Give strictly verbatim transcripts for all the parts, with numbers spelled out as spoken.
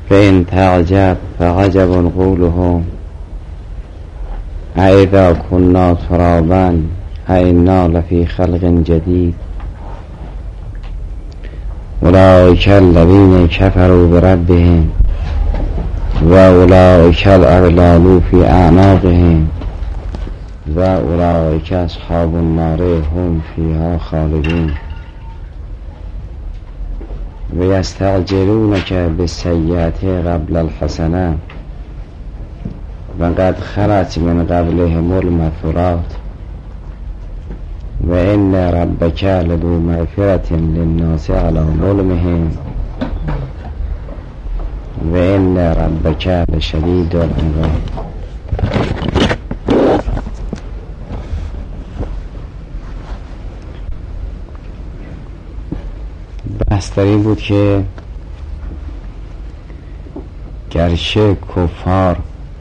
فإن تعجب فعجب قولهم أإذا كنا ترابا أإنا لفي خلق جديد أولئك الذين كفروا بربهم وأولئك الأغلال في أعناقهم وأولئك أصحاب النار هم فيها خالدون ويستعجلونك بالسيئات قبل الحسنة وقد خلت من قبلهم المثلات وإن ربك لذو مغفرة للناس على ظلمهم وإن ربك لشديد العقاب. بحث در این بود که گرچه کفار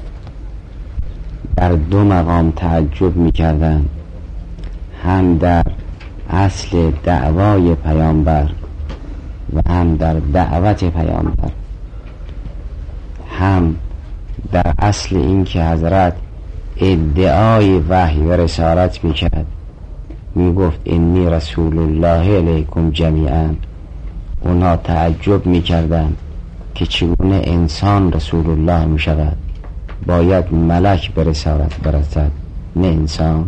در دو مقام تعجب می‌کردند، هم در اصل دعوای پیامبر و هم در دعوت پیامبر، هم در اصل این که حضرت ادعای وحی و رسالت میکرد، میگفت انی رسول الله الیکم جمیعا. اونا تعجب میکردند که چگونه انسان رسول الله میشود، باید ملک به رسالت برسد نه انسان.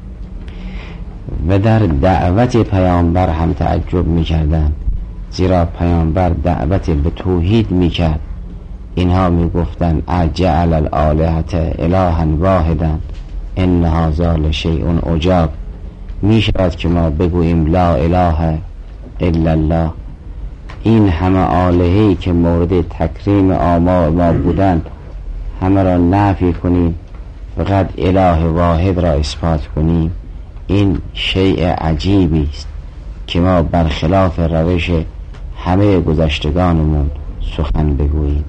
و در دعوت پیامبر هم تعجب میکردند، زیرا پیامبر دعوت به توحید میکرد. اینها میگفتند اجعل الآلهة الها واحدا ان هذا لشیء عجاب. میشود که ما بگوییم لا اله الا الله، این همه آلهه‌ای که مورد تکریم آبا ما بودند همه را نفی کنیم، فقط اله واحد را اثبات کنیم؟ این شیء عجیبی است که ما برخلاف روش همه گذشتگانمون سخن بگوییم.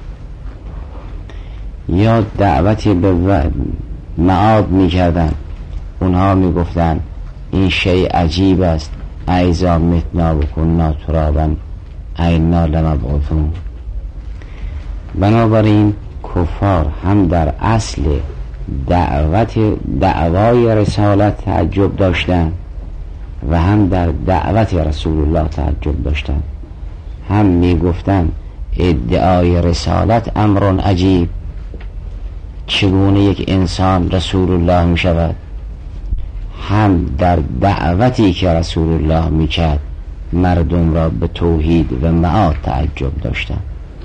یا دعوتی به معاد می کردن، اونها می گفتن این شیء عجیب است، ایذا متنا و کنا ترابا اینا لمبعوثون. بنابراین کفار هم در اصل دعوت دعوای رسالت تعجب داشتند و هم در دعوت رسول الله تعجب داشتند. هم می گفتند ادعای رسالت امر عجیب، چگونه یک انسان رسول الله می شود. هم در دعوتی که رسول الله می کرد مردم را به توحید و معاد تعجب داشتند.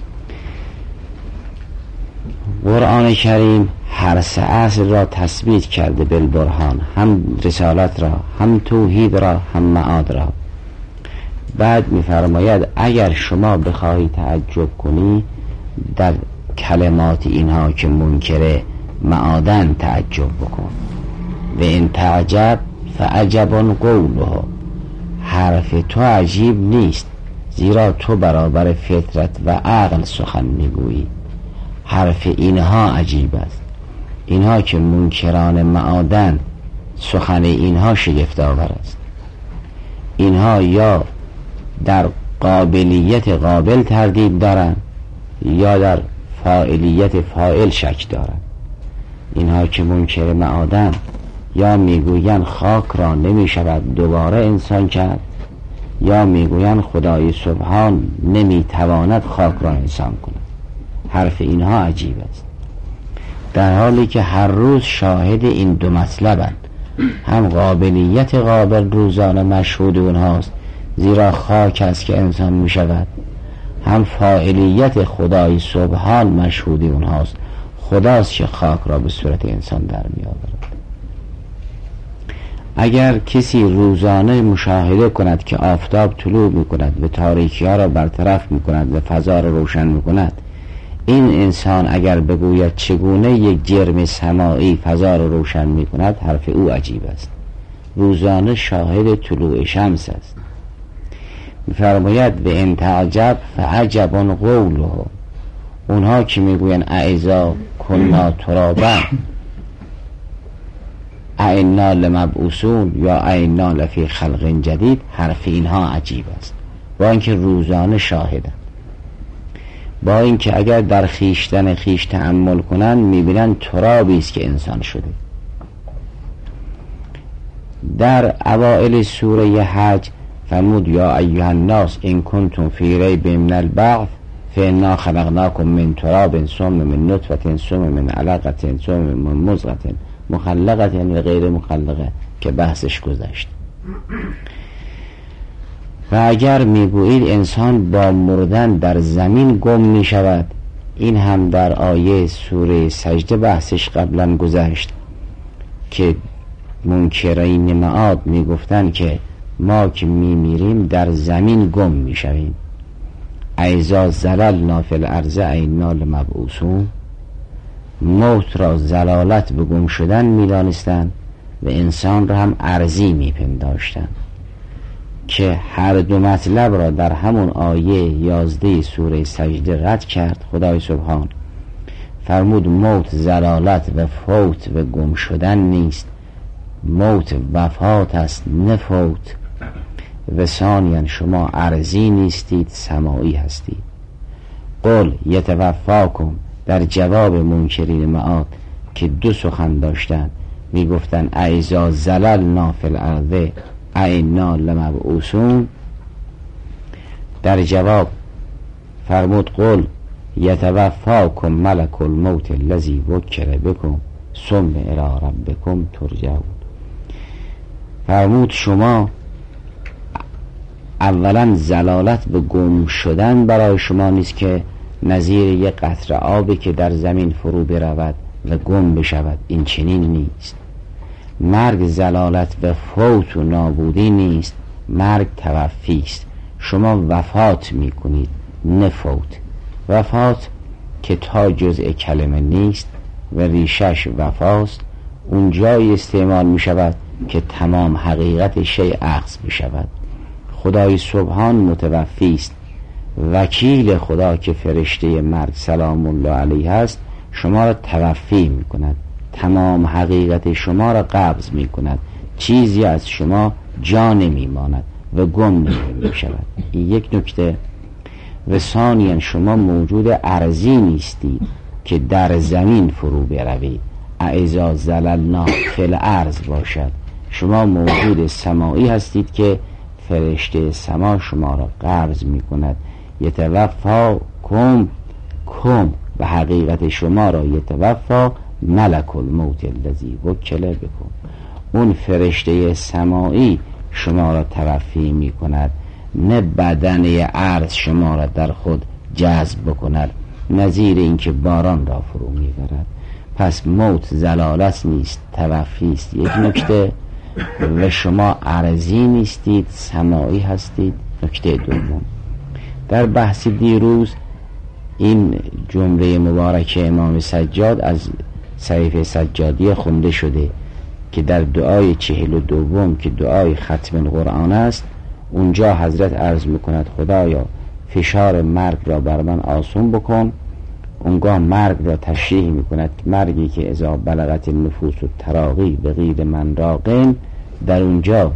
قرآن کریم هر سه اصل را تثبیت کرده بالبرهان، هم رسالت را، هم توحید را، هم معاد را. بعد می‌فرماید اگر شما بخواهی تعجب کنی در کلمات اینها که منکر معادن تعجب بکن. و این تعجب فعجب قوله، حرف تو عجیب نیست زیرا تو برابر فطرت و عقل سخن میگویی. حرف اینها عجیب است، اینها که منکران معادن سخن اینها شگفت آور است. اینها یا در قابلیت قابل تردید دارند یا در فاعلیت فاعل شک دارند. اینها که منکر معادن یا میگویند خاک را نمی شود دوباره انسان کرد، یا میگویند خدای سبحان نمی تواند خاک را انسان کند. حرف اینها عجیب است، در حالی که هر روز شاهد این دو مطلبند. هم قابلیت قابل روزانه مشهود اونهاست زیرا خاک است که انسان می شود، هم فاعلیت خدای سبحان مشهود اونهاست، خداست که خاک را به صورت انسان در می آورد. اگر کسی روزانه مشاهده کند که آفتاب طلوع می کند و تاریکی ها را برطرف می کند و فضا را روشن می کند، این انسان اگر بگوید چگونه یک جرم سماعی فضا را روشن می کند، حرف او عجیب است. روزانه شاهد طلوع شمس است. می‌فرماید به این تعجب فعجب قوله، اونها که میگوین اذا کنا ترابا اینا لمبعوثون یا اینا لفی خلق جدید، حرف اینها عجیب است با اینکه روزانه شاهدند. با اینکه اگر در خیشتن خیش تأمل کنن میبینن ترابی است که انسان شده. در اوائل سوره حج فرمود یا ایها الناس ان کنتم فی ریب من البعث فانا خلقناکم من تراب ثم من نطفه ثم من علقه ثم من مضغه مخلقه و غیر مخلقه که بحثش گذشت. و اگر میگویید انسان با مردن در زمین گم می شود، این هم در آیه سوره سجده بحثش قبلا گذشت که منکرین معاد می گفتن که ما که می میریم در زمین گم می شویم. ایذا زللنا فی الارض اینا لمبعوثون. موت را زلالت به گم شدن می دانستن و انسان را هم ارضی می پنداشتن که هر دو مطلب را در همون آیه یازده سوره سجده رد کرد. خدای سبحان فرمود موت زلالت و فوت و گم شدن نیست، موت وفات است نه فوت. و ثانیاً شما ارضی نیستید، سماعی هستید. قل یتوفاکم در جواب منکرین معاد که دو سخن داشتن، می گفتن ایذا زللنا فی الارض اینا لمبعوثون، در جواب فرمود قل یتوفاکم ملک الموت الذی وکل بکم ثم الی ربکم ترجعون. فرمود شما اولا زلالت به گم شدن برای شما نیست که نظیر یک قطره آبی که در زمین فرو برود و گم بشود، این چنین نیست. مرگ زلالت به فوت و نابودی نیست، مرگ توفی است. شما وفات می کنید نه فوت. وفات که تا جزء کلمه نیست و ریشش وفاست، اونجایی استعمال می شود که تمام حقیقت شیء اخذ می شود. خدای سبحان متوفی است. وکیل خدا که فرشته مرگ سلام الله علیه است شما را توفی می کند، تمام حقیقت شما را قبض می کند، چیزی از شما جا نمی ماند و گم نمی شود. این یک نکته. و ثانیاً شما موجود ارضی نیستید که در زمین فرو بروید، ایذا زللنا فی الارض باشد. شما موجود سماعی هستید که فرشته سما شما را قبض می کند. یتوفا کم کم و حقیقت شما را یتوفا ملک الموت الذی وکل بکم. اون فرشته سماعی شما را توفی می کند، نه بدن ارض شما را در خود جذب بکند، نظیر اینکه باران را فرو می برد. پس موت زلالت نیست، توفی است. یک نکته. و شما ارضی نیستید، سماعی هستید. نکته دوم، در بحث دیروز این جمله مبارک امام سجاد از صحیفه سجادی خونده شده که در دعای چهل و دوم که دعای ختم القرآن است، اونجا حضرت عرض میکند خدایا فشار مرگ را بر من آسون بکن. اونگاه مرگ را تشریح میکند، مرگی که اذا بلغت النفوس و تراقی به غیر من راقن، در اونجا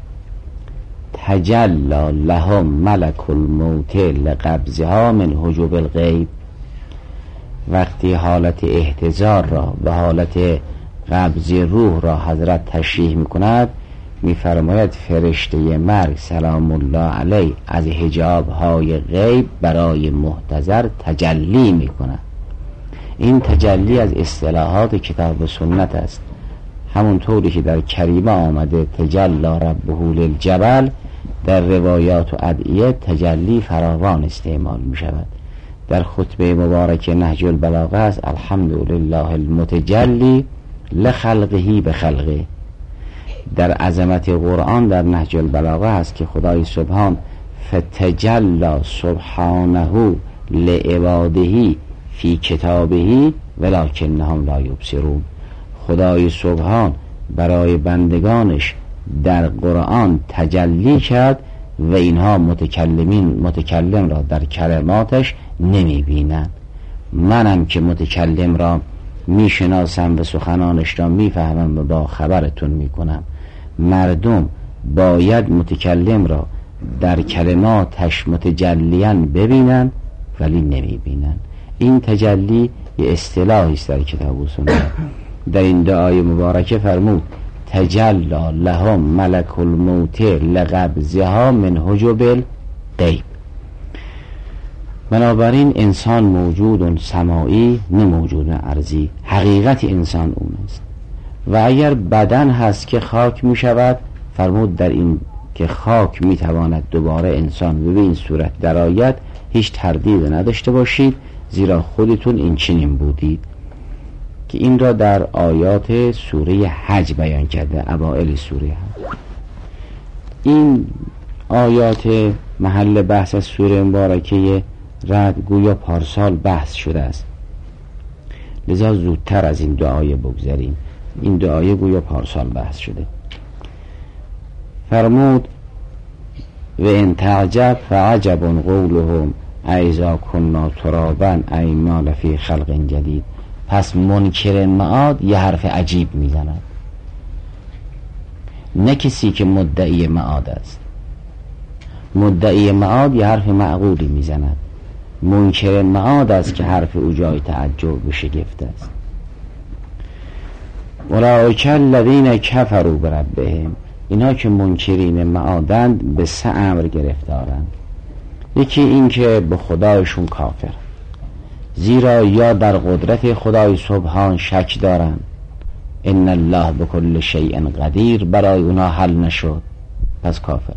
تجلا لهم ملک الموت لقبضها من حجب الغیب. وقتی حالت احتضار را و حالت قبض روح را حضرت تشریح میکند، میفرماید فرشته مرگ سلام الله علیه از حجاب های غیب برای محتضر تجلی میکند. این تجلی از اصطلاحات کتاب و سنت است. همونطوری که در کریمه آمده تجلا ربه للجبل، در روایات و ادعیه تجلی فراوان استعمال می شود. در خطبه مبارک نهج البلاغه است الحمدلله المتجلی لخلقه بخلقه. در عظمت قرآن در نهج البلاغه است که خدای سبحان فتجلا سبحانه لعباده فی کتابه ولکنهم لا یبصرون. خدای سبحان برای بندگانش در قرآن تجلی کرد و اینها متکلمین متکلم را در کلماتش نمی بینند. منم که متکلم را می شناسم و سخنانش را می فهمم و با خبرتون می کنم. مردم باید متکلم را در کلماتش متجلیاً ببینند ولی نمی بینن. این تجلی یه اصطلاحی است در کتاب و سنت. در این دعای مبارکه فرمود تجلی لهم ملک الموت لقبضها من حجب الغیب. بنابراین انسان موجود سماعی نه موجود ارضی، حقیقت انسان اون است. و اگر بدن هست که خاک می شود، فرمود در این که خاک می تواند دوباره انسان به این صورت درآید هیچ تردید نداشته باشید، زیرا خودتون این چنین بودید، که این را در آیات سوره حج بیان کرده، اوائل سوره حج. این آیات محل بحث از سوره مبارکه رعد گویا پارسال بحث شده است، لذا زودتر از این دعای بگذریم. این دعای گویا پارسال بحث شده. فرمود و ان تعجب فعجب قولهم ایذا کنا ترابا اینا لفی خلق جدید. پس منکر معاد یه حرف عجیب میزند، نه کسی که مدعی معاد است. مدعی معاد یه حرف معقولی میزند، منکر معاد است که حرف او جای تعجب و شگفت است. اولئک الذین کفروا بربهم. اینا که منکرین معادند به سه امر گرفتارند. یکی این که به خدایشون کافر، زیرا یا در قدرت خدای سبحان شک دارن، ان الله بكل شیء قدیر برای اونا حل نشد پس کافر.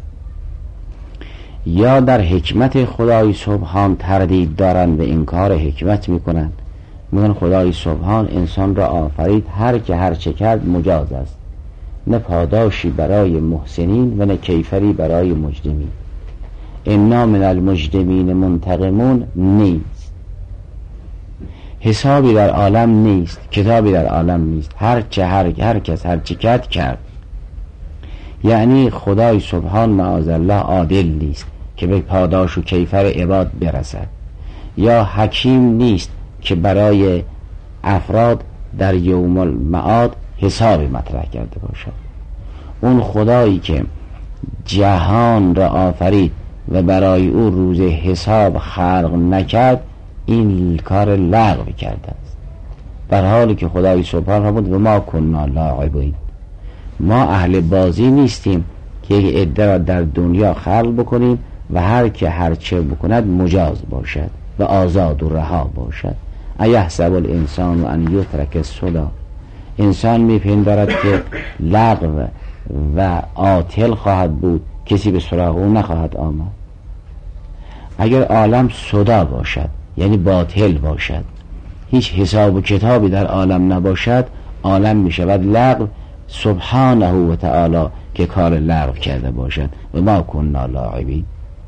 یا در حکمت خدای سبحان تردید دارن و انکار حکمت میکنن، میگن خدای سبحان انسان را آفرید، هر که هر چه کرد مجاز است، نه پاداشی برای محسنین و نه کیفری برای مجرمین. انا من المجرمین منتقمون نیست، حسابی در عالم نیست، کتابی در عالم نیست، هر چه هر, هر کس هر چه کرد کرد. یعنی خدای سبحان معاذالله عادل نیست که به پاداش و کیفر عباد برسد، یا حکیم نیست که برای افراد در یوم المعاد حسابی مطرح کرده باشد. اون خدایی که جهان را آفرید و برای او روز حساب خلق نکرد، این کار لغو کرده است، در حالی که خدای سبحان فرمود و ما کنا لاعبین. ما اهل بازی نیستیم که یک عده را در دنیا خلق بکنیم و هر که هر چه بکند مجاز باشد و آزاد و رها باشد. ایحسب الانسان ان یترک سدی. انسان میپندارد که لغو و عاطل خواهد بود، کسی به سراغ او نخواهد آمد. اگر عالم سدا باشد یعنی باطل باشد، هیچ حساب و کتابی در عالم نباشد، عالم میشود لغو، سبحانه و تعالی که کار لغو کرده باشد و ما کنا لاعبین.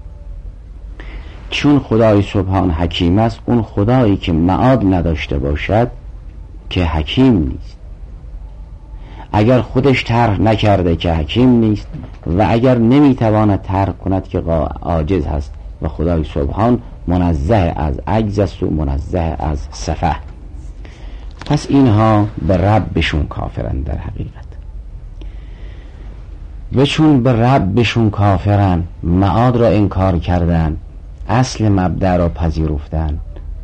چون خدای سبحان حکیم است، اون خدایی که معاد نداشته باشد که حکیم نیست. اگر خودش طرح نکرده که حکیم نیست، و اگر نمیتواند طرح کند که عاجز هست، و خدای سبحان منزه از عجز است و منزه از سفه. پس اینها به ربشون کافرن در حقیقت. و چون به ربشون کافرن، معاد را انکار کردن، اصل مبدأ را پذیرفتن،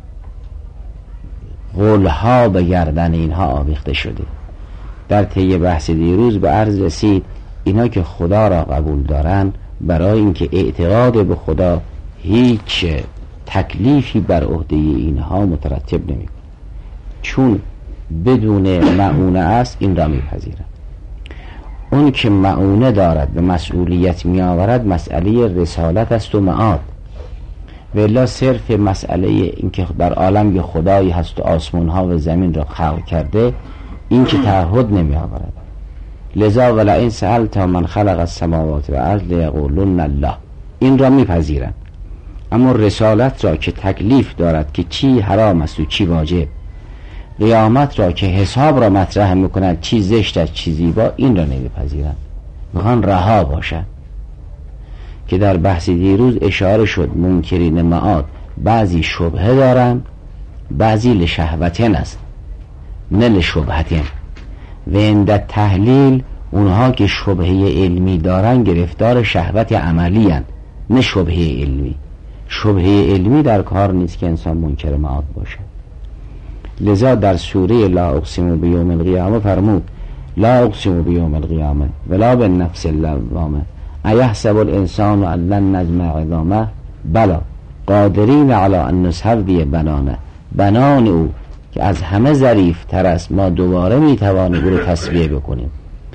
غلها به گردن اینها آویخته شده. در طی بحث دیروز به عرض رسید اینا که خدا را قبول دارن، برای اینکه اعتقاد به خدا هیچ تکلیفی بر عهده اینها مترتب نمی، چون بدون معونه است این را میپذیرن. اون که معونه دارد به مسئولیت می آورد مسئله رسالت است و معاد، ولی صرف مسئله این که در عالم یه خدایی هست و آسمان ها و زمین را خلق کرده، این که تعهد نمی آورد. لذا ولئن سألت من خلق السماوات والارض لیقولن الله، این را میپذیرن. اما رسالت را که تکلیف دارد که چی حرام است و چی واجب، قیامت را که حساب را مطرح میکند چی زشت است چی زیبا، این را نمیپذیرن، میخوان رها باشن. که در بحث دیروز اشاره شد منکرین معاد بعضی شبهه دارن، بعضی لشهوتن است نه لشبهتن. و عند تحلیل اونها که شبهه علمی دارن گرفتار شهوت عملی هن، نه شبهه علمی. شبهه علمی در کار نیست که انسان منکر معاد باشه. لذا در سوره لا اقسم بیوم القیامه فرمود لا اقسم بیوم القیامه ولا بالنفس اللوامه ایحسب الانسان ان لن نجمع عظامه بلا قادرین علی ان نسوی بنانه. بنان او که از همه ظریف تر است ما دوباره میتوانیم او رو تسویه بکنیم.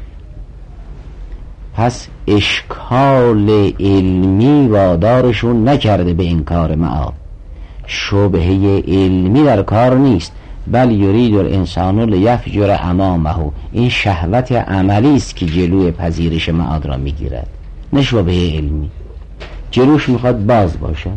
پس اشکال علمی وادارشون نکرده به انکار معاد. شبهه علمی در کار نیست. بل یرید الانسان لیفجر امامه. این شهوت عملی است که جلوی پذیرش معاد را میگیرد، نه شبهه علمی. جلوش میخواد باز باشد.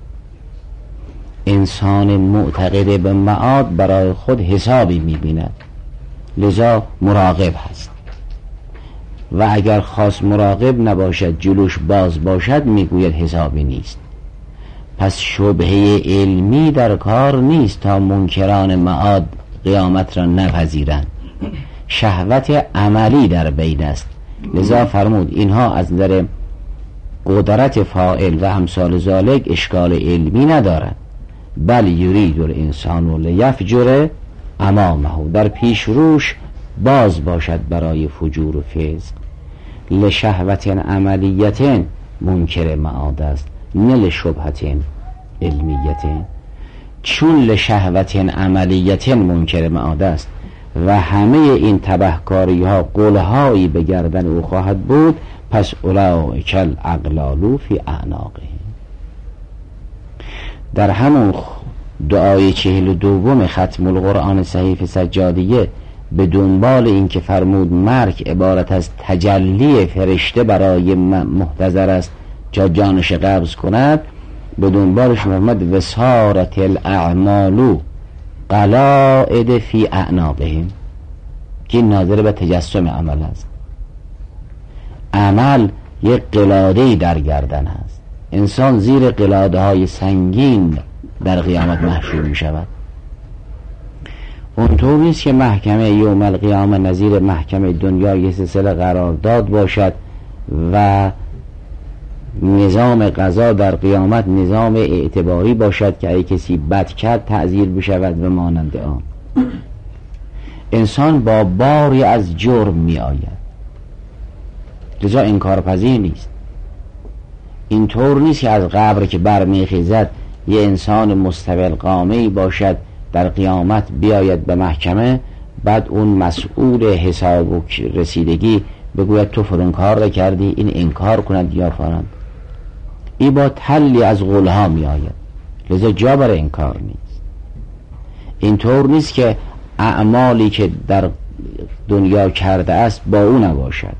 انسان معتقد به معاد برای خود حسابی میبیند، لذا مراقب هست. و اگر خاص مراقب نباشد جلوش باز باشد میگوید حسابی نیست. پس شبهه علمی در کار نیست تا منکران معاد قیامت را نپذیرند. شهوت عملی در بین است. لذا فرمود اینها از نظر قدرت فاعل و امثال ذالک اشکال علمی ندارند. بل یرید الانسان لیفجر امامه. در پیش روش باز باشد برای فجور و فسق. لشهوت عملیت منکر معاد است، نه لشبهت علمیت. چون لشهوت عملیت منکر معاد است و همه این تبهکاری ها قلهایی به گردن او خواهد بود، پس اولئک الاغلال فی اعناقهم. در همون دعای چهل و دوم ختم القرآن صحیفه سجادیه به دنبال این که فرمود مرگ عبارت از تجلی فرشته برای محتضر است تا جانش قبض کند، به دنبالش فرمود وسارت الاعمال قلائد فی اعناقهم، که این ناظر به تجسم عمل است. عمل یک قلاده‌ای در گردن است. انسان زیر قلاده های سنگین در قیامت محشور می شود. اونطور نیست که محکمه یوم القیامه نظیر محکمه دنیا یه سلسله قرارداد باشد و نظام قضا در قیامت نظام اعتباری باشد که اگه کسی بد کرد تعزیر بشود و مانند آن. انسان با باری از جرم می آید، لذا انکار پذیر نیست. اینطور نیست که از قبر که برمیخیزد یه انسان مستوی القامه‌ای باشد در قیامت بیاید به محکمه، بعد اون مسئول حساب و رسیدگی بگوید تو فلان کار را کردی، این انکار کند یا فرند. این با تلی از غلها می آید، لذا جا برای انکار نیست. اینطور نیست که اعمالی که در دنیا کرده است با او نباشد.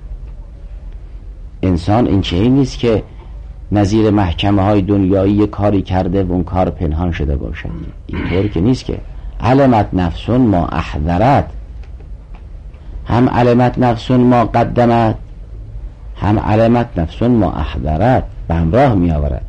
انسان این چیزی نیست که نظیر محکمه های دنیایی کاری کرده و اون کار پنهان شده باشد. اینطور که نیست که علمت نفسون ما احضرت، هم علمت نفسون ما قدمت، هم علمت نفسون ما احضرت، به همراه می آورد.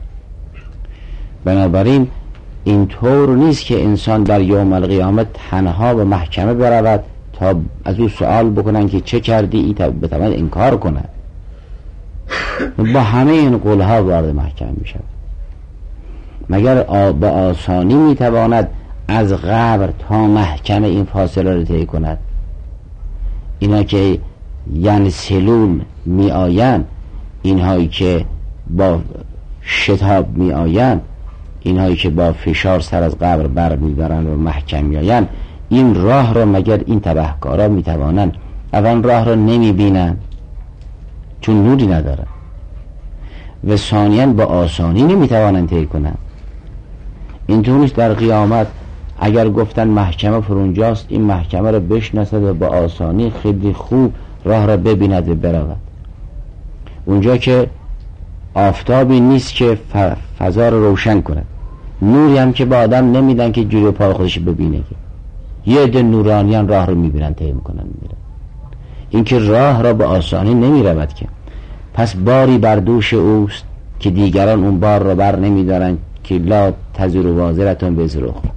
بنابراین اینطور نیست که انسان در یوم القیامه تنها به محکمه برود تا از او سوال بکنن که چه کردی، ای بتواند انکار کند. با همه این قولها وارد محکمه می شود. مگر با آسانی می تواند از قبر تا محکمه این فاصله را طی کند؟ اینا که یعنی سلول می آیند، اینهایی که با شتاب می آیند، اینهایی که با فشار سر از قبر بر می دارند و محکم می آیند، این راه را مگر این تبهکارا می توانند؟ اول راه را نمی بینند چون نوری ندارند، و ثانیاً با آسانی نمی توانند طی کنند. اینطوریش در قیامت اگر گفتن محکمه فرونجاست، این محکمه را بشناسد و با آسانی خیلی خوب راه را ببیند و برود. اونجا که آفتابی نیست که فضا را روشن کند، نوری هم که با آدم نمیدن که جلوی پای خودش ببینه، که یه عده نورانیان راه رو میبینن طی میکنن میرن. این که راه را به آسانی نمیرود که، پس باری بر دوش اوست که دیگران اون بار را بر نمیدارن که لا تزر وازرتون وزر اخرى.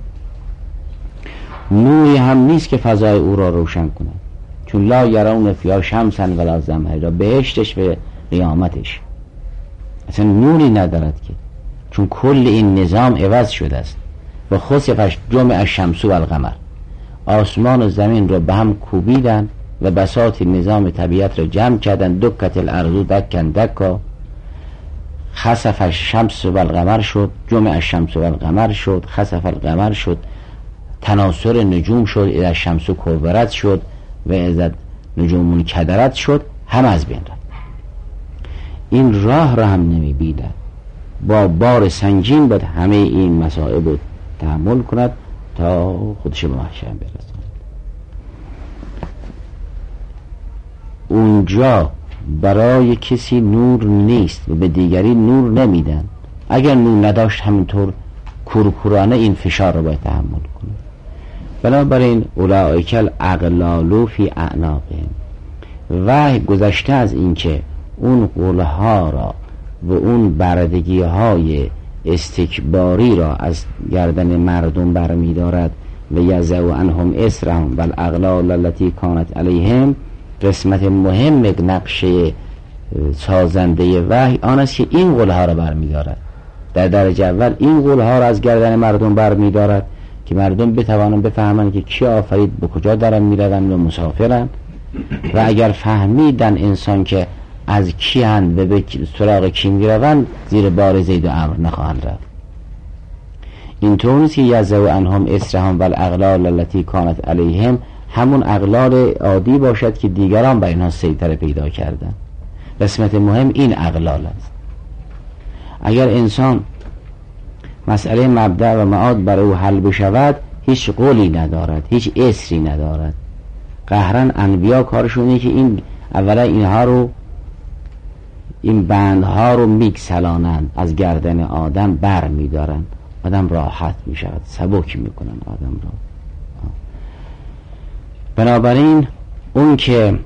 نوری هم نیست که فضای او را روشن کند، چون لا یرون فیها شمسا ولا زمهریر، بهشتش و قیامتش اصلا نوری ندارد که، چون کل این نظام عوض شده است. و خسفش جمع الشمس و القمر، آسمان و زمین رو به هم کوبیدن و بساط نظام طبیعت رو جمع کردن. دکت الارض دکن دکا، خسف الشمس و القمر شد، جمع الشمس و القمر شد، خسف القمر شد، تناثر نجوم شد، اذا الشمس کورت شد و اذا نجوم کدرت شد، هم از بین رفت. این راه را هم نمی‌بیند، با بار سنگین باید همه این مصائب رو تحمل کند تا خودش به محشر برساند. اونجا برای کسی نور نیست و به دیگری نور نمیدن. اگر نور نداشت همینطور کورکورانه این فشار رو باید تحمل کنه. بنابراین اولئک الاغلال فی اعناقهم، وحی گذشته از این که اون غلها را و اون بردگی های استکباری را از گردن مردم برمی دارد و یضع عنهم اصرهم و الاغلال التي کانت علیهم. قسمت مهم نقشه سازنده وحی آن است که این غلها را برمی دارد. در درجه اول این غلها را از گردن مردم برمی دارد که مردم بتوانند بفهمند که کی آفرید، به کجا دارن میروند و مسافرند. و اگر فهمیدن انسان که از کی هند و به سراغ کی میروند، زیر بار زید و عمرو نخواهند رفت. اینطور نیست که یضع عنهم اصرهم و الاغلال التي کانت علیهم همون اغلال عادی باشد که دیگران بر اینها سیطره پیدا کردن. قسمت مهم این اغلال است. اگر انسان مسئله مبدأ و معاد برای او حل بشود، هیچ قولی ندارد، هیچ اصری ندارد. قهرن انبیا کارشونه که این اولا اینها رو، این بندها رو میکسلانند، از گردن آدم بر میدارن، آدم راحت میشود، سبک میکنن آدم را. بنابراین اون که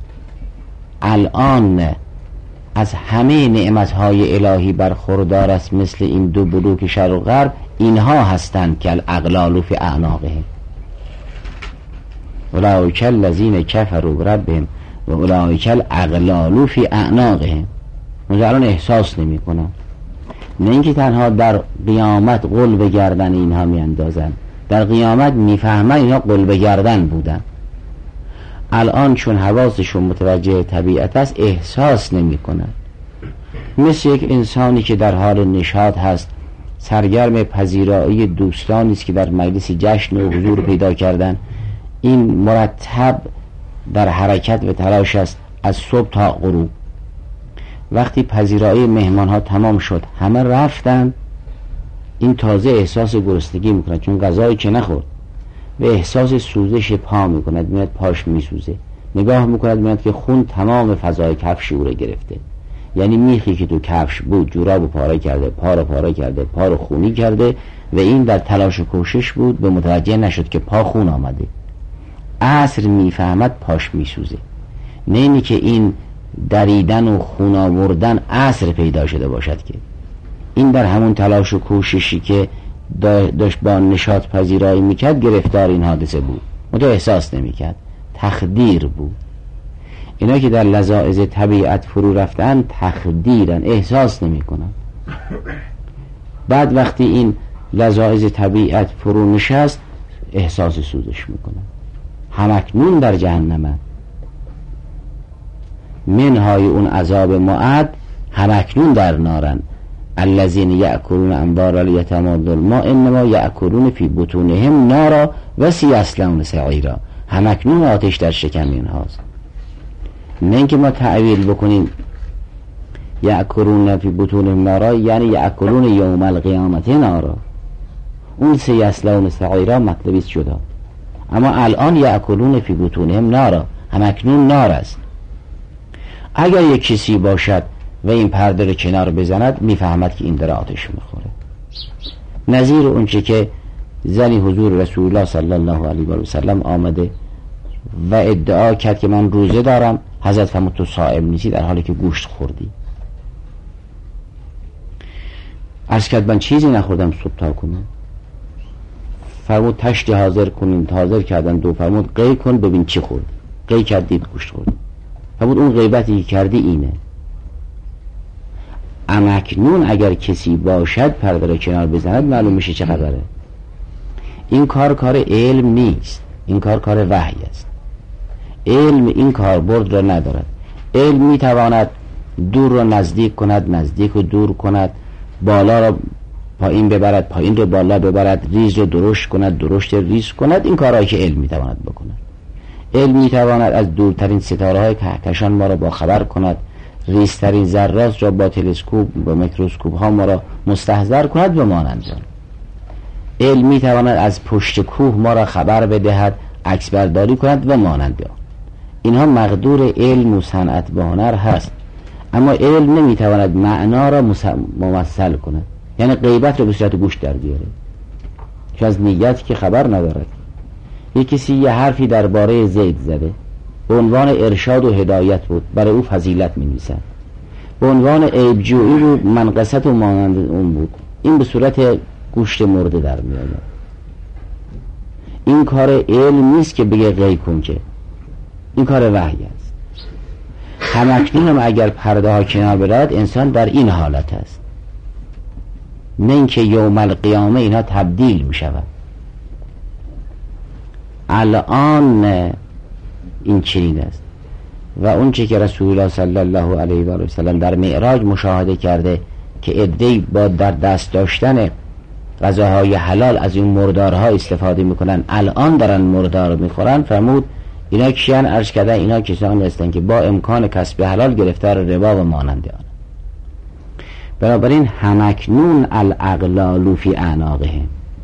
الان از همه نعمتهای الهی برخوردار است، مثل این دو بلوک شرق و غرب، اینها هستند که الاغلال فی اعناقهم اولئک الذین کفروا بربهم و اولئک الاغلال فی اعناقهم. اونجا الان احساس نمی کنن، نه اینکه تنها در قیامت قل به گردن اینها می اندازن، در قیامت میفهمن اینها قل به گردن بودن. الان چون حواسشون متوجه طبیعت است احساس نمی کنن. مثل یک انسانی که در حال نشاط هست، سرگرم پذیرایی دوستانی است که در مجلس جشن و حضور پیدا کردن، این مرتب در حرکت و تلاش است از صبح تا غروب. وقتی پذیرایی مهمان ها تمام شد، همه رفتن، این تازه احساس گرسنگی میکنه چون غذایی که نخورد، و احساس سوزش پا میکند، میاد پاش میسوزه، نگاه میکند میاد که خون تمام فضای کفش او رو گرفته. یعنی میخی که تو کفش بود جوراب پاره کرده، پا رو پاره کرده، پا رو خونی کرده، و این در تلاش و کوشش بود، به متوجه نشد که پا خون آمده. عصر میفهمد پاش میسوزه، نه اینی که این دریدن و خون آوردن عصر پیدا شده باشد، که این در همون تلاش و کوششی که داشت با نشاط پذیرایی میکرد گرفتار این حادثه بود، متو احساس نمیکرد، تخدیر بود. اینا که در لذاذ طبیعت فرو رفتن تخدیرن، احساس نمیکنن. بعد وقتی این لذاذ طبیعت فرو نشست احساس سوزش میکنن. همکنون در جهنم منهای اون عذاب معد، همکنون در نارن. الذین یأکلون اموال الیتامی ظلما انما یأکلون فی بطونهم نارا و سیصلون سعیرا. همکنون آتش در شکم اینهاست. نه اینکه ما تعویل بکنیم یأکلون فی بطونهم نارا یعنی یأکلون یوم القیامت نارا، اون سیصلون سعیرا مطلبی جدا. اما الان یأکلون فی بطونهم نارا، همکنون نار است. اگر یک کسی باشد و این پرده رو کنار بزند میفهمد که این داره آتش میخوره. نظیر اونچه که زنی حضور رسول الله صلی الله علیه و سلم آمده و ادعا کرد که من روزه دارم، حضرت فرمود تو صائم نیستی در حالی که گوشت خوردی. عرض کرد من چیزی نخوردم صبح تا کنم. فرمود تشت حاضر کنین، حاضر کردن دو، فرمود قی کن ببین چی خورد. قی کرد دید گوشت خورد. فرمود اون غیبتی که کردی اینه. امکنون اگر کسی باشد پرده را کنار بزند معلوم میشه چه خبره. این کار کار علم نیست، این کار کار وحی است. علم این کاربرد را ندارد. علم میتواند دور را نزدیک کند، نزدیک رو دور کند، بالا را پایین ببرد، پایین رو بالا ببرد، ریز رو درشت کند، درشت ریز کند. این کارهایی که علم میتواند بکند. علم میتواند از دورترین ستاره های کهکشان ما را با خبر کند، ریزترین ذرات را با تلسکوپ با میکروسکوپ ها ما را مستحضر کند و مانند آن. علم میتواند از پشت کوه ما را خبر بدهد، عکس برداری کند و مانند آن. اینها مقدور علم و صنعت و هنر هست، اما علم نمیتواند معنا را ممثل کند، یعنی غیبت را به صورت گوش در بیاره، چون از نیت که خبر ندارد. یک کسی یه حرفی درباره زید زده، به عنوان ارشاد و هدایت بود، برای او فضیلت می‌نویسند. به عنوان عیب‌جویی و منقصت و مانند اون بود. این به صورت گوشت مرده در میآید. این کار علم نیست که بگه غیب کن، که این کار وحی است. همکنون هم اگر پرده ها کنار برود انسان در این حالت است، نه اینکه یوم القیامه اینا تبدیل می شود. الان این چنین است و اون چه که رسول الله صلی الله علیه و سلم در معراج مشاهده کرده که عده‌ای با در دست داشتن غذاهای حلال از این مردارها استفاده میکنن، الان دارن مردار میخورن، فرمود اینا کیان؟ عرض کرده اینا کسانی هستند که با امکان کسب حلال گرفتار ربا و مانند آن. بنابراین همکنون الاغلال فی اعناقهم،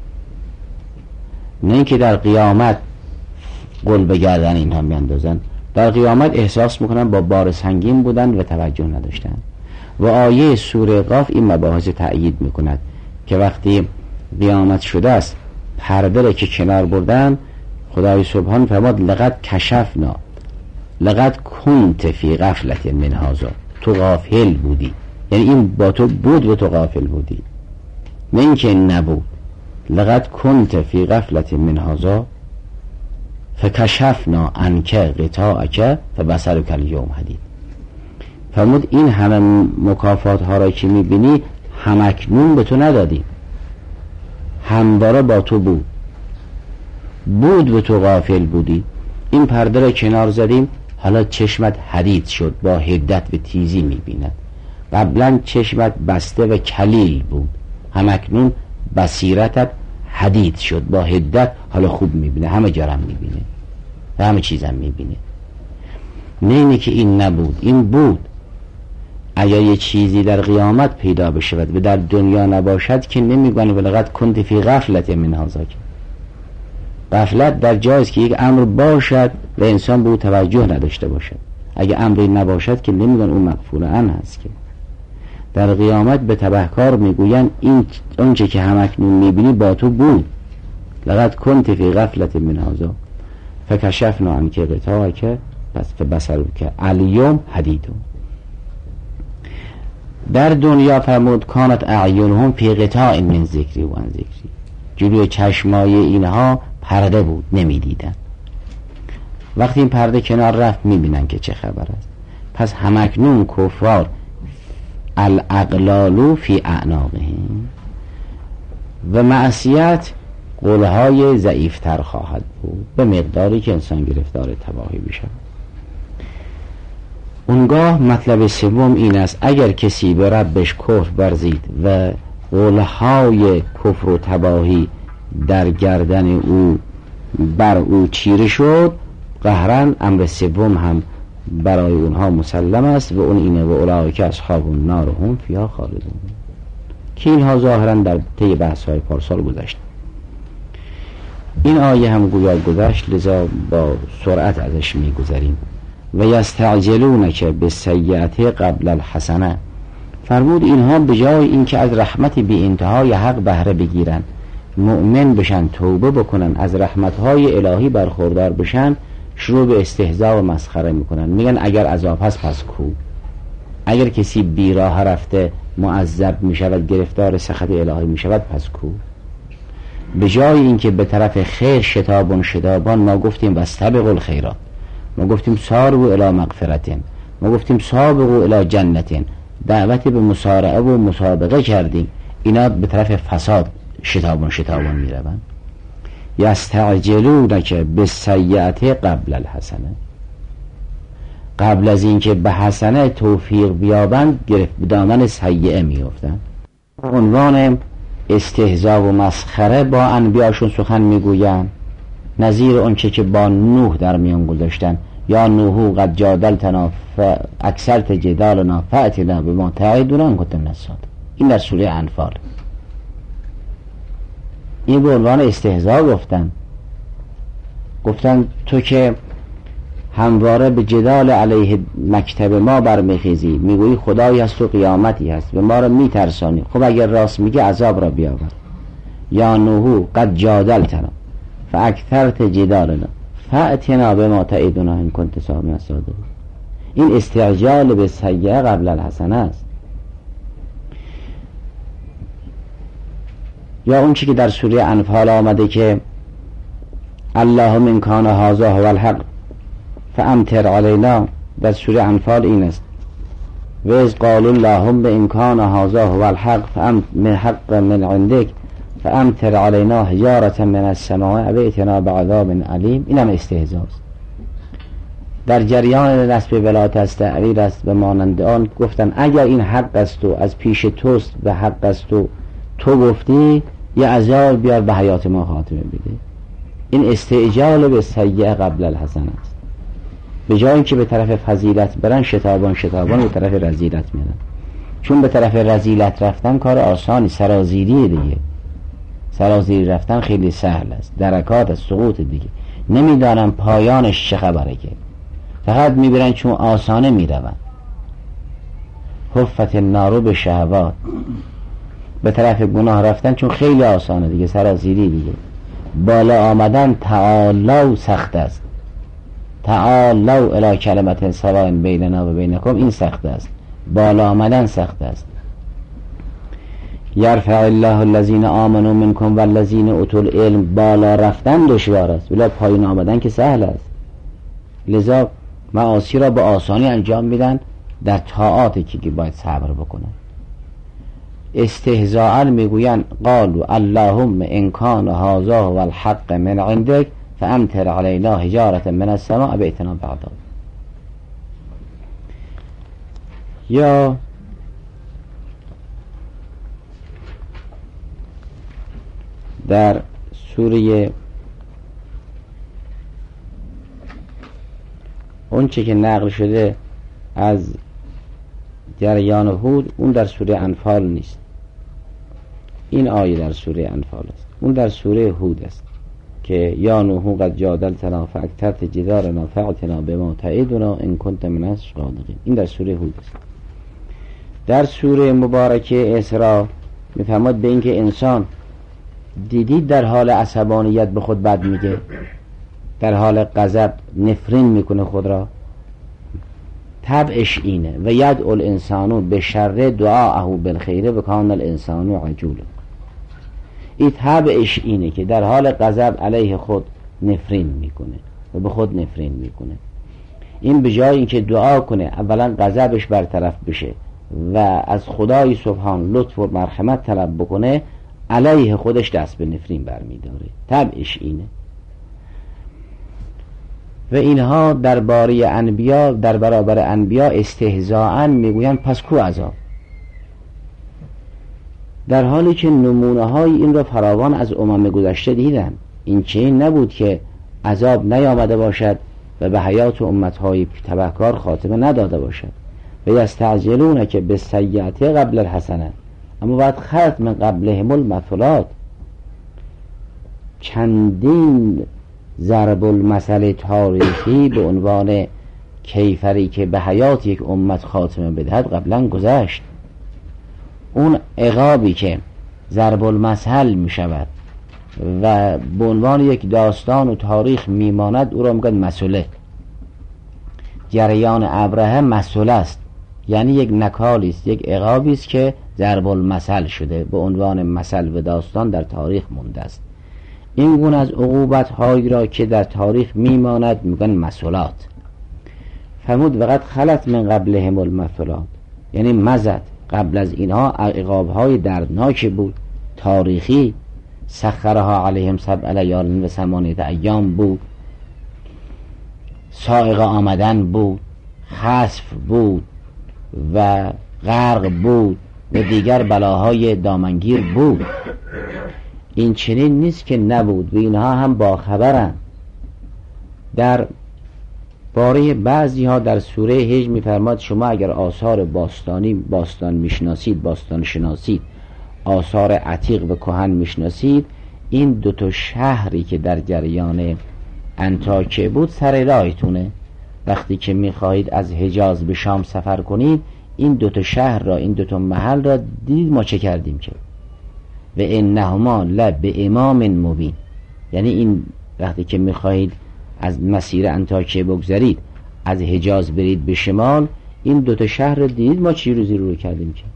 نه اینکه در قیامت قل به گردن اینها میاندازن، در قیامت احساس میکنن با بار سنگین بودن و توجه نداشتن. و آیه سوره قاف این مباحث تأیید میکند که وقتی قیامت شده است پرده را که کنار بردن، خدای سبحان فرمود لقد کشفنا، لقد کنت فی غفلت من هذا، تو غافل بودی، یعنی این با تو بود و تو غافل بودی، نه اینکه نبود. لقد کنت فی غفلت من هذا فکشفنا عنک غطاءک فبصرک الیوم حدید. فرمود این همه مکافات ها را که میبینی همکنون به تو ندادیم، همواره با تو بود بود و تو غافل بودی. این پرده را کنار زدیم، حالا چشمت حدید شد، با حدت و تیزی میبیند. قبلا چشمت بسته و کلیل بود، همکنون بصیرتت حدید شد، با حدت حالا خوب میبینه، همه جرم میبینه و همه چیزم میبینه. نه اینه که این نبود، این بود. اگر یه چیزی در قیامت پیدا بشود و در دنیا نباشد که نمیگن ولقد کنت فی غفلت من هذا. غفلت در جایست که یک امر باشد و انسان به او توجه نداشته باشد. اگه امری نباشد که نمیگن اون مغفور عنه هست. که در قیامت به تبهکار میگوین این اونچه که همکنون میبینی با تو بود. لقد کنت فی غفلت من هذا فکشفنا عنک غطاءک پس فبصرک الیوم حدید. در دنیا فرمود کانت اعینهم فی غطاء من ذکری و عن ذکری، جلوی چشمای اینها پرده بود، نمیدیدن. وقتی این پرده کنار رفت میبینن که چه خبر است. پس همکنون کفار الاغلال فی اعناقهم، و معصیت قولهای ضعیفتر خواهد بود به مقداری که انسان گرفتار تباهی بشه. اونگاه مطلب سوم این است اگر کسی به ربش کفر ورزید و قولهای کفر و تباهی در گردن او بر او چیره شد، قهرن امر سوم هم برای اونها مسلم است و اون اینه و اولئک اصحاب النار هم فیها خالدون، که اینها ظاهرا در طی بحث‌های پارسال گذشت. این آیه هم گویا گذشت، لذا با سرعت ازش میگذریم. و یستعجلونک بالسیئة قبل الحسنه، فرمود اینها به جای اینکه از رحمت بی انتهای حق بهره بگیرن، مؤمن بشن، توبه بکنن، از رحمتهای الهی برخوردار بشن، شروع به استهزاء و مسخره میکنن. میگن اگر عذاب هست پس کو؟ اگر کسی بیراه رفته معذب میشود، گرفتار سخط الهی میشود، پس کو؟ به جای اینکه به طرف خیر شتابون شتابان، ما گفتیم واستبقوا الخیرات، ما گفتیم سارعوا الی مغفرة، ما گفتیم سابقوا الی جنة، دعوتی به مسارعه و مسابقه کردیم، اینا به طرف فساد شتابان شتابان می روند. یستعجلونک بالسیئة قبل الحسنه، قبل از اینکه به حسنه توفیق بیابند گرفت به دامن سیئه می افتند. عنوان استهزاء و مسخره با انبیاشون سخن میگویند، نظیر اونچه که با نوح در میان گذاشتن، یا نوح قد جادلتنا اکثرت جدالنا فأتنا بما تعدنا ان کنت من الصادقین. این در سوره انفال. این به عنوان استهزاء گفتن گفتن تو که همواره به جدال علیه مکتب ما برمیخیزی، میگویی خدایی هست و قیامتی هست، به ما رو میترسانی، خب اگر راست میگه عذاب را بیاور. یا نوح قد جادلتنا فاکثرت جدالنا فأتنا بما تعدنا ان کنت من الصادقین. این استعجال به سیئه قبل الحسنه است. یا اون چی که در سوره انفال آمده که اللهم ان کان هذا هو الحق فامطر علینا، در سوره انفال این است و اذ قالوا اللهم ان کان هذا هو الحق فامطر حق من عندك فامطر علینا حجارة من السماء او ائتنا بعذاب علیم. این هم استهزاء است. در جریان نسب ولایت است تعبیر است به مانند آن گفتن اگر این حق است و از پیش توست و حق است و تو گفتی یه عذاب بیار به حیات ما خاتمه بده. این استعجال به سیئه قبل الحسنه است. به جایی که به طرف فضیلت برن شتابان شتابان به طرف رذیلت میرن. چون به طرف رذیلت رفتن کار آسانی، سرازیری دیگه. سرازیری رفتن خیلی سهل است، درکات است، سقوط دیگه. نمیدانم پایانش چه خبره که فقط میبرن چون آسانه میرون. حفت النار به شهوات، به طرف گناه رفتن چون خیلی آسانه دیگه، سرازیری دیگه. بالا آمدن تعالوا سخت است. تعالوا الی کلمت سواء بیننا و بینکم، این سخت است. بالا آمدن سخت است. یرفع الله الذین آمنوا منکم والذین اوتوا العلم، بالا رفتن دشوار است ولی پایین آمدن که سهل است. لذا معاصی را به آسانی انجام میدن در طاعاتی که باید صبر بکنن. استهزاء میگوین قالوا اللهم ان کان هذا هو الحق من عندك فامطر علینا حجارة من السماء او ائتنا بعذاب. یا در سوره اون چه که نقل شده از جریان هود، اون در سوره انفال نیست. این آیه در سوره انفال است، اون در سوره هود است که یا نوح قد جادلتنا فاکثرت جدالنا فأتنا بما تعدنا ان کنت من الصادقین. این در سوره هود است. در سوره مبارکه اسراء میفرماد به اینکه انسان دیدید در حال عصبانیت به خود بد میگه، در حال غضب نفرین میکنه خود را، طبعش اینه و یدعو الانسان به شر دعاءه بالخیر و کان الانسان عجولا. این طبعش اینه که در حال غضب علیه خود نفرین میکنه و به خود نفرین میکنه. این به جای اینکه دعا کنه اولا غضبش برطرف بشه و از خدای سبحان لطف و مرحمت طلب بکنه، علیه خودش دست به نفرین برمیداره. طبعش اینه. و اینها درباره انبیا، در برابر انبیا استهزاءً میگویند پس کو عذاب، در حالی که نمونه های این را فراوان از امم گذشته دیدن. این چه این نبود که عذاب نیامده باشد و به حیات امتهای تبهکار خاتمه نداده باشد. و یستعجلونک بالسیئة قبل الحسنه، اما بعد خلت من قبلهم المثلات. چندین ضرب المثل تاریخی به عنوان کیفری که به حیات یک امت خاتمه بدهد قبلا گذشت. اون عقابی که ضرب المثل می شود و به عنوان یک داستان و تاریخ میماند، او را میگن مسئله. جریان ابرهه مسئله است، یعنی یک نکالی است، یک عقابی است که ضرب المثل شده، به عنوان مثل و داستان در تاریخ مونده است. این گونه از عقوبت هایی را که در تاریخ میماند میگن مسئولات. فرمود وقت خلت من قبلهم المثلات، یعنی مزد قبل از اینها عقابهای دردناک بود، تاریخی. سخرها علیهم سبع لیال و ثمانیة ایام بود، صاعقه آمدن بود، خسف بود و غرق بود و دیگر بلاهای دامنگیر بود. این چنین نیست که نبود و اینها هم باخبرن. در باره بعضی ها در سوره هجر می‌فرماد شما اگر آثار باستانی باستان میشناسید، باستان شناسید، آثار عتیق و کهن میشناسید، این دو تا شهری که در جریان انطاکیه بود سر راهتونه. وقتی که میخواهید از حجاز به شام سفر کنید، این دو تا شهر را، این دو تا محل را دید ما چه کردیم که و انهما لب امام مبین. یعنی این وقتی که میخواهید از مسیر انطاکیه بگذرید، از حجاز برید به شمال، این دو تا شهر را دیدید ما چی روزی رو کردیم که.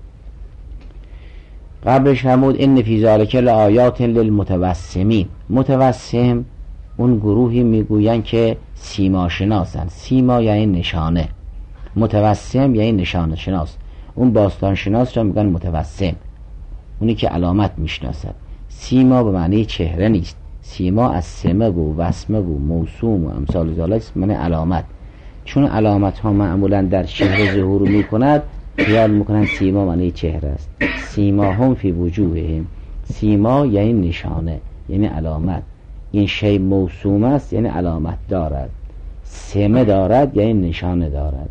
قبلش فرمود ان فی ذلک لآیات للمتوسمین. متوسم اون گروهی میگوین که سیما شناسن. سیما یعنی نشانه، متوسم یعنی نشانه شناس. اون باستان شناس را میگن متوسم، اونی که علامت میشناسد. سیما به معنی چهره نیست، سیما از سمه و وسمه و موسوم و امثال ذالک معنی علامت. چون علامت ها معمولا در چهره ظهور میکند، خیال میکنن سیما معنی چهره است. سیما هم فی وجوههم. سیما یعنی نشانه، یعنی علامت. این شی موسوم است یعنی علامت دارد، سمه دارد یعنی نشانه دارد.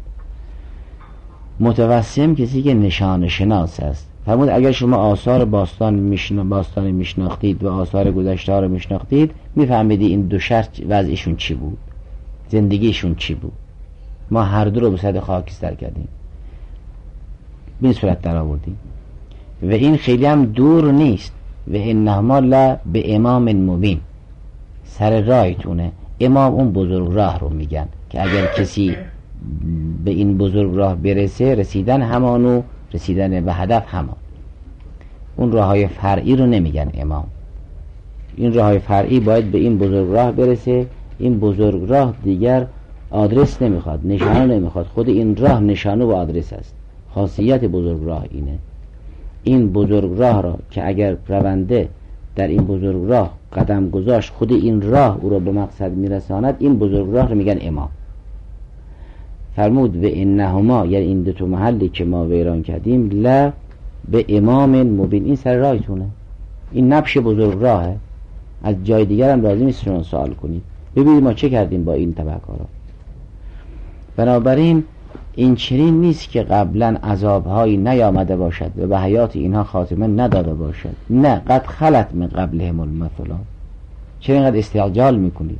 متوسم کسی که نشانه شناس است. فرمود اگر شما آثار باستان میشنا باستان میشناختید و آثار گذشته ها رو میشناختید، میفهمیدی این دو شهر وضعشون چی بود، زندگیشون چی بود. ما هر دو رو به صد خاکستر کردیم، به این صورت در آوردیم و این خیلی هم دور نیست. و انهما لا به امام مبین، سر راهتونه. امام اون بزرگ راه رو میگن که اگر کسی به این بزرگ راه برسه، رسیدن همانو، رسیدن به هدف همان. اون راههای فرعی رو نمیگن امام. این راههای فرعی باید به این بزرگ راه برسه. این بزرگ راه دیگر آدرس نمیخواد، نشانه نمیخواد، خود این راه نشانه و آدرس است. خاصیت بزرگ راه اینه. این بزرگ راه را که اگر رونده در این بزرگ راه قدم گذاشت، خود این راه او را به مقصد میرساند. این بزرگ راه رو میگن امام. فرمود و انهما، یعنی این دو تا محلی که ما ویران کردیم، لا به امام مبین، این سر راهتونه، این نبش بزرگ راهه. از جای دیگر هم لازم نیست شما سوال کنید ببینید ما چه کردیم با این تبعکارا. بنابراین این چنین نیست که قبلا عذابهایی نیامده باشد و به حیات اینها خاتمه نداده باشد. نه، قد خلت من قبلهم المثلات. چرا اینقدر استعجال میکنید؟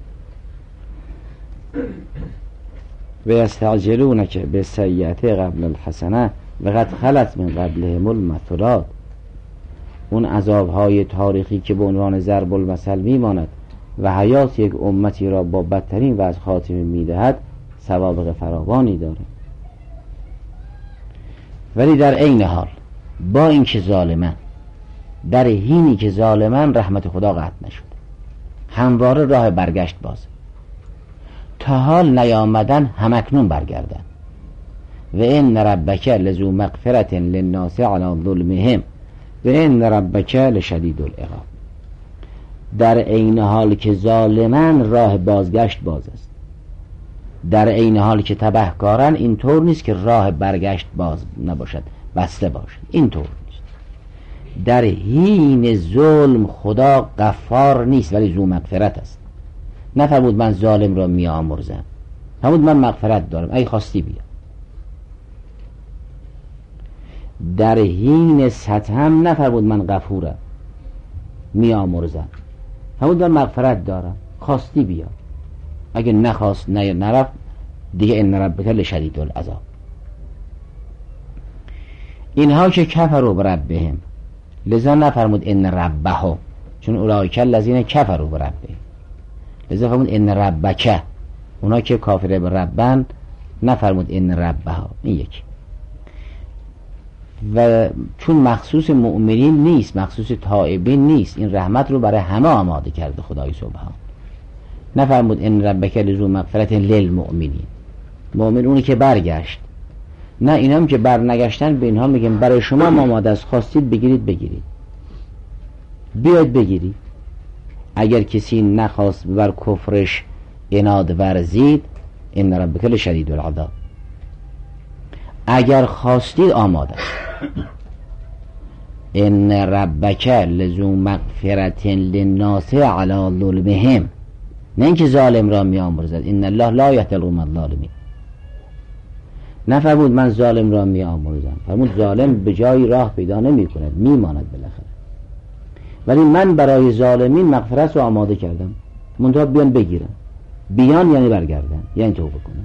و یستعجلونک بالسیئة قبل الحسنه و قد خلت من قبلهم المثلات. اون عذابهای تاریخی که به عنوان ضرب المثل میماند و حیات یک امتی را با بدترین وضع خاتمه میدهد، سوابق فراوانی داره. ولی در عین حال با اینکه ظالمن، در حینی که ظالمن، رحمت خدا قطع نشده، همواره راه برگشت بازه. تا حال نیامدن، همکنون برگردن. و ان ربک لذو مغفرة للناس علی ظلمهم و ان ربک لشدید العقاب. در عین حال که ظالمن، راه بازگشت باز است. در عین حال که تبهکارن، اینطور نیست که راه برگشت باز نباشد، بسته باشد، اینطور نیست. در حین ظلم خدا غفار نیست ولی ذو مغفرت است. نفرمود من ظالم را می آمرزم، فرمود من مغفرت دارم، ای خواستی بیا. در حین ستم نفرمود من غفورم می آمرزم، فرمود من مغفرت دارم، خواستی بیا. اگه نخواست نه نرفت دیگه ان ربک لشدید العذاب. اینها که کفروا بربهم، لذا نفرمود ان ربهم، چون اولئک الذین کفروا بربهم، لذا فرمود ان ربک. اونا که کافر به ربن نفرمود ان ربها. این یک. و چون مخصوص مؤمنین نیست، مخصوص تائبین نیست، این رحمت رو برای همه آماده کرده خدای سبحان. نفرمود ان ربک لذو مغفرة للمؤمنین، مؤمن اونی که برگشت. نه اینام که برنگشتن به اینها میگن برای شما آماده است، خواستید بگیرید بگیرید، بیاید بگیرید. اگر کسی نخواست بر کفرش عناد ورزید ان ربک لشدید العذاب. اگر خواستید آماده است. ان ربک لذو مغفرة للناس علی ظلمهم، نه اینکه ظالم را می آمرزد. ان الله لا یهدی القوم الظالمین. نفرمود من ظالم را می آمرزم، فرمود ظالم به جایی راه پیدا نمی کند، می ماند بالاخره. ولی من برای ظالمین مغفرت رو آماده کردم، منتها بیان بگیرن. بیان یعنی برگردن، یعنی توبه کنن.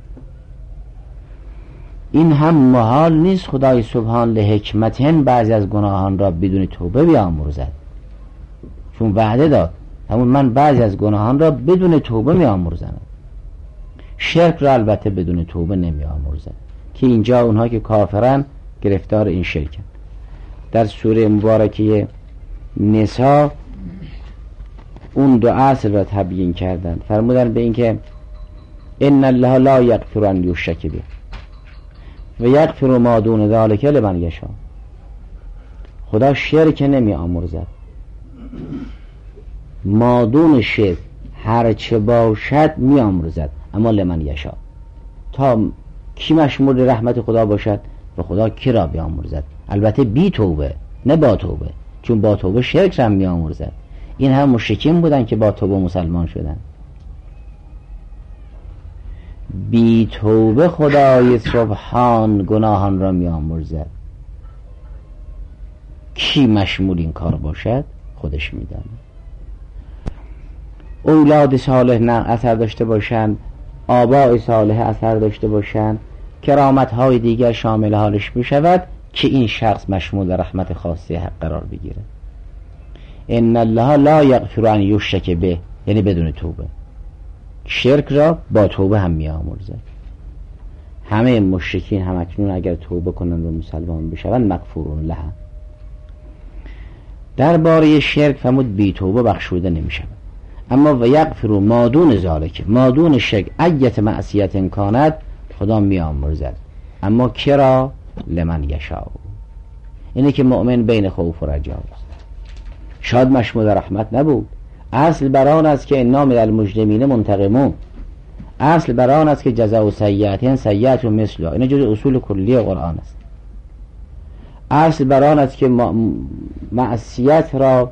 این هم محال نیست خدای سبحان لحکمتن بعضی از گناهان را بدون توبه بیامرزد، چون وعده داد همون من بعضی از گناهان را بدون توبه میامرزم. شرک را البته بدون توبه نمیامرزد که اینجا اونها که کافرن گرفتار این شرکن. در سوره مبارکه نساء اون دو اصل را تبیین کردن، فرمودن به این که ان الله لا یغفر ان یشرک به و یغفر ما دون ذلک لمن یشاء. خدا شرک نمی آمرزد، ما دون شرک هر چه باشد می آمرزد، اما لمن یشاء. تا کی مشمول رحمت خدا باشد و خدا کی را بیامرزد؟ البته بی توبه، نه با توبه، چون با توبه شرک را می آمرزد. این هم مشرکین بودن که با توبه مسلمان شدن. بی توبه خدای سبحان گناهان را می آمرزد. کی مشمول این کار باشد خودش می داند. اولاد صالح نه اثر داشته باشند، آباء صالح اثر داشته باشند، کرامت های دیگر شامل حالش بشود که این شخص مشمول رحمت خاصی حق قرار بگیره. ان الله لا یغفر ان یشرک به، یعنی بدون توبه. شرک را با توبه هم می آمرزد. همه مشرکین هم اکنون اگر توبه کنند و مسلمان بشوند مغفورون لها. درباره شرک فرمود بی توبه بخشوده نمی شود. اما و یغفر ما دون ذالک، ما دون شرک ایت معصیت امکانت خدا می آمرزد، اما کرا لمن یشاء. اینه که مؤمن بین خوف و رجا است. شاید مشمول رحمت نبود. اصل بران است که انا من المجرمین منتقمون. اصل بران است که جزاء سیئة سیئة مثلها. این جزء اصول کلی قرآن است. اصل بران است که معصیت را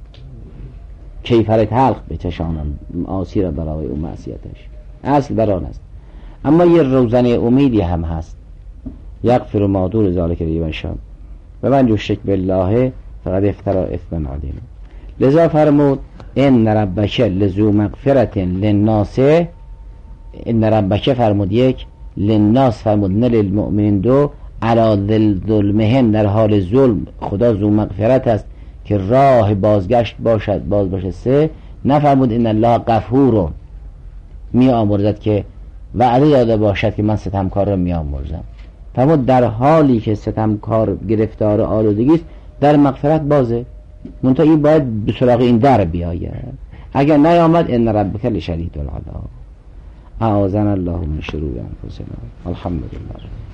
کیفر تلخ بچشانم، معاصی را برای اون معصیتش. اصل بران است. اما یه روزنه امیدی هم هست. یغفر ما دون ذلک لمن یشاء و من یشرک بالله فقد افتری اثما عظیما. لذا فرمود ان ربک لذو مغفرة للناس. ان ربک فرمود یک، للناس فرمود نه للمؤمنین دو، علی ظلمهم در حال ظلم خدا ذو مغفرت است که راه بازگشت باشد باز باشه سه. نفرمود ان الله غفور می آمرزد که وعده داده باشد که من ستمکار را می آمرزم. فرمود در حالی که ستمکار گرفتار آلودگی است در مغفرت بازه، منتها این باید به سراغ این در بیاید. اگر نیامد ان ربک لشدید العذاب. اعاذنا الله من شرور انفسنا. الحمدلله.